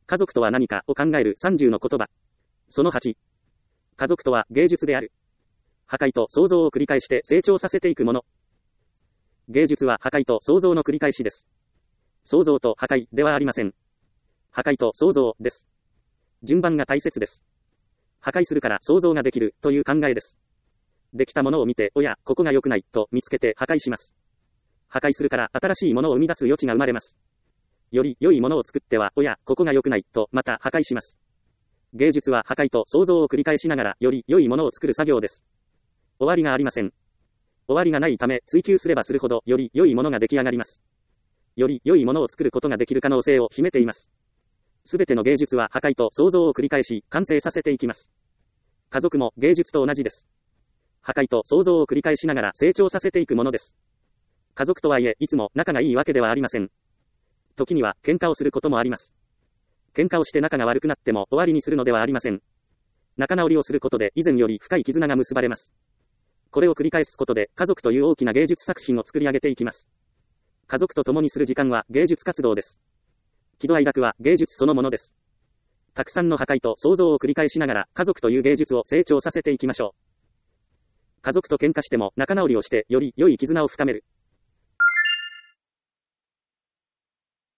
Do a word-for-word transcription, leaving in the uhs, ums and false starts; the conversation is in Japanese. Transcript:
家族とは何かを考えるさんじゅうの言葉。そのはち。家族とは芸術である。破壊と創造を繰り返して成長させていくもの。芸術は破壊と創造の繰り返しです。創造と破壊ではありません。破壊と創造です。順番が大切です。破壊するから創造ができるという考えです。できたものを見て、おや、ここが良くないと見つけて破壊します。破壊するから新しいものを生み出す余地が生まれます。より良いものを作っては、おや、ここが良くないとまた破壊します。芸術は破壊と創造を繰り返しながらより良いものを作る作業です。終わりがありません。終わりがないため追求すればするほどより良いものが出来上がります。より良いものを作ることができる可能性を秘めています。すべての芸術は破壊と創造を繰り返し完成させていきます。家族も芸術と同じです。破壊と創造を繰り返しながら成長させていくものです。家族とはいえいつも仲がいいわけではありません。時には喧嘩をすることもあります。喧嘩をして仲が悪くなっても終わりにするのではありません。仲直りをすることで以前より深い絆が結ばれます。これを繰り返すことで家族という大きな芸術作品を作り上げていきます。家族と共にする時間は芸術活動です。喜怒哀楽は芸術そのものです。たくさんの破壊と創造を繰り返しながら家族という芸術を成長させていきましょう。家族と喧嘩しても仲直りをしてより良い絆を深める。